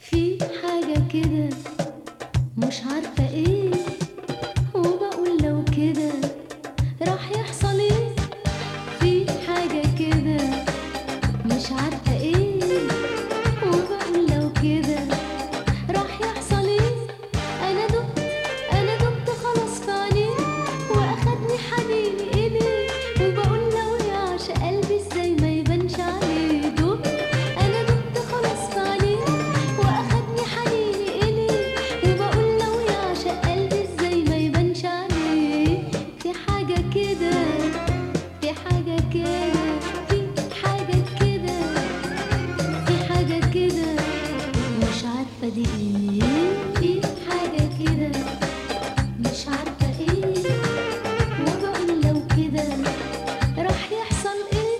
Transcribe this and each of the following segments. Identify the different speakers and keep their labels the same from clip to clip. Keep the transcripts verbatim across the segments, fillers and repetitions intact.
Speaker 1: في حاجة كده مش عارفة ايه، وبقول لو كده راح يحصل ايه. في حاجة كده مش عارفة ايه، وبقول لو كده راح يحصل ايه. انا دقت انا دقت خلاص في عينيه، واخدني حنيني اليه، وبقول لو يعشق قلبي ازاي ما يبانش عليه. دقت انا دقت خلاص في عينيه، واخدني حنيني اليه، وبقول لو يعشق قلبي ازاي ما يبانش عليه. في حاجة كده في حاجة كده في حاجة كده في حاجة كده مش عارفة دي ايه. في حاجة كده مش عارفة ايه، وبقول لو كده راح يحصل ايه.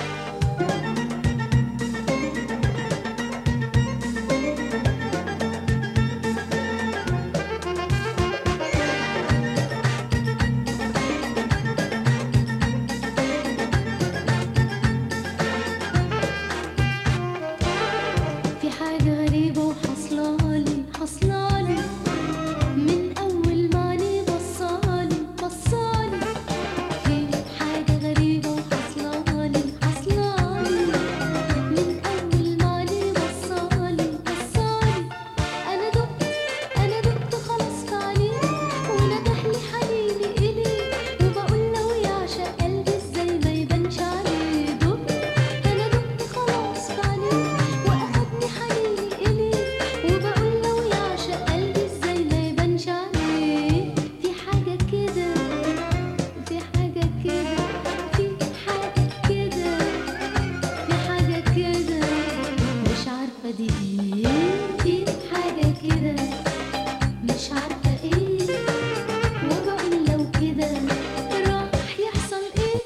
Speaker 1: في حاجة غريبة وحصلالي حصلالي من أول ما عينيه بصالي بصالي. في حاجة غريبة وحصلالي حصلالي من أول ما عينيه بصالي بصالي. أنا دقت أنا دقت خلاص في عينيه، وندهلي حنيني إليه، وبقول لو يعشق قلبي ازاي ما يبانش عليه. دقت أنا دقت خلاص في عينيه، واخدني حنيني إليه، وبقول لو يعشق قلبي ازاي ما يبانش عليه. في حاجة كده في حاجة كده في حاجة كده في حاجة كده مش عارفة دي ايه. في حاجة كده مش عارفة ايه، وبقول لو كده راح يحصل ايه.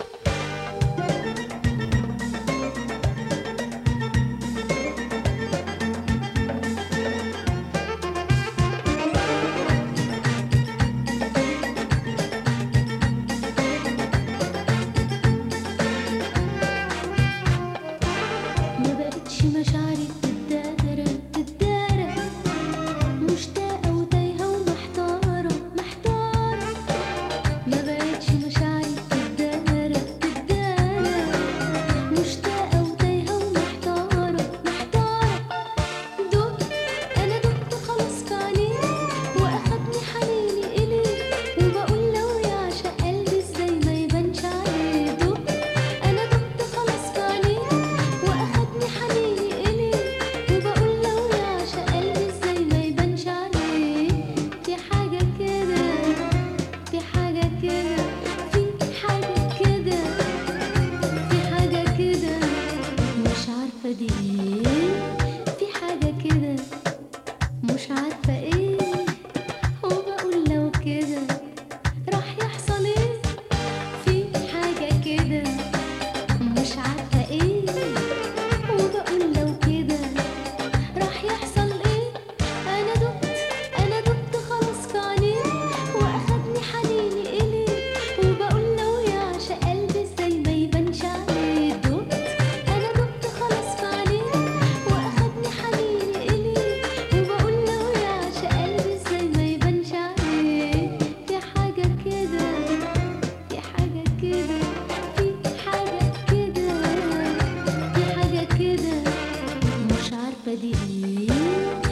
Speaker 1: ما بقتش مشاعري تتدارى تتدارى، مشتاقة وتايهة ومحتارة محتارة. ما بقتش مشاعري تتدارى تتدارى، مشتاقة وتايهة ومحتارة محتارة. دقت أنا دقت خلاص في عينيه، وأخدني حنيني إليه، وبقول لو يعشق قلبي ازاي ما يبانش عليه. دقت أنا دقت خلاص في عينيه، وأخدني حنيني إليه، وبقول لو يعشق قلبي ازاي ما يبانش عليه. في حاجة كده في حاجة كده في حاجة كده في حاجة كده مش عارفة دي ايه. في حاجة كده مش عارفة ايه، وبقول لو كده راح يحصل ايه. في حاجة كده مش عارفة ايه، وبقول لو كده راح يحصل ايه. انا دقت انا دقت خلاص في عينيه، واخدني حنيني اليه، وبقول لو يعشق قلبي ازاي ما يبانش عليه. دقت انا دقت خلاص في عينيه، واخدني حنيني اليه، وبقول لو يعشق قلبي ازاي ما يبانش عليه. في حاجة كده في حاجة كده في حاجة كده في حاجة كده مش عارفة دي ايه.